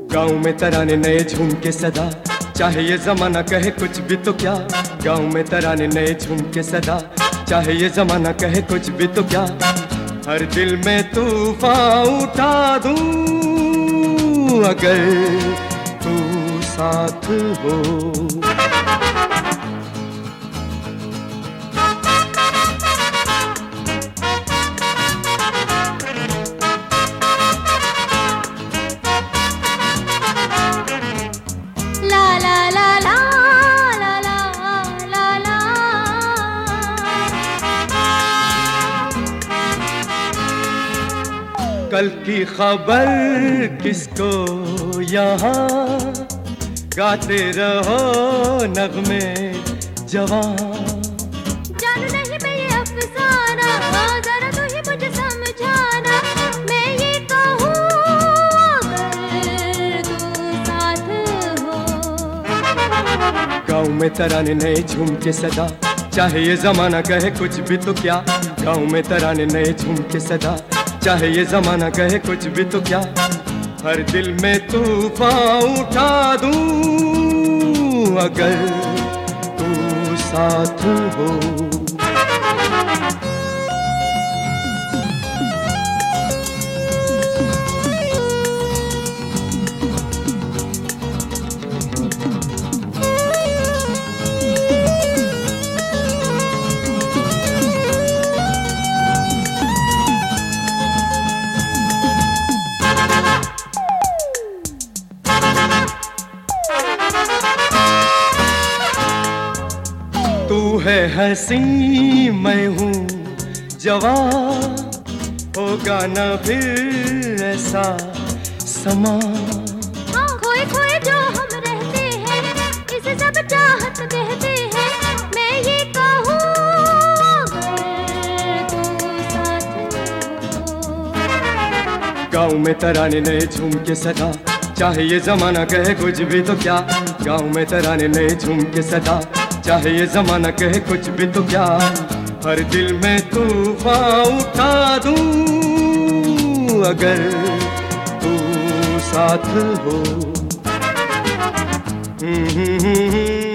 गाँव में तराने नए झूम के सदा, चाहे ये जमाना कहे कुछ भी तो क्या। गाँव में तराने नए झूम के सदा, चाहे ये जमाना कहे कुछ भी तो क्या। हर दिल में तूफान उठा दूं अगर तू साथ हो। कल की खबर किसको यहाँ, गाते रहो नगमे जवां। जानू नहीं मैं ये अफसाना, जरा तू ही मुझे समझाना। मैं ये कहूँ अगर तू साथ हो। गाँव में तराने नए झूम के सदा, चाहे ये जमाना कहे कुछ भी तो क्या। गाँव में तराने नए झूम के सदा, चाहे ये जमाना कहे कुछ भी तो क्या। हर दिल में तूफान उठा दूं अगर तू साथ हो। तू है हंसी मैं हूँ जवां, होगा न फिर ऐसा समा। खोए खोए जो हम रहते हैं, इसे सब चाहत कहते हैं। मैं ये कहूँ अगर तू साथ हो। गाँव में तराने नए झूम के सदा, चाहे ये जमाना कहे कुछ भी तो क्या। गाँव में तराने नए झूम के सदा, चाहे ये जमाना कहे कुछ भी तो क्या। हर दिल में तूफान उठा दूं अगर तू साथ हो।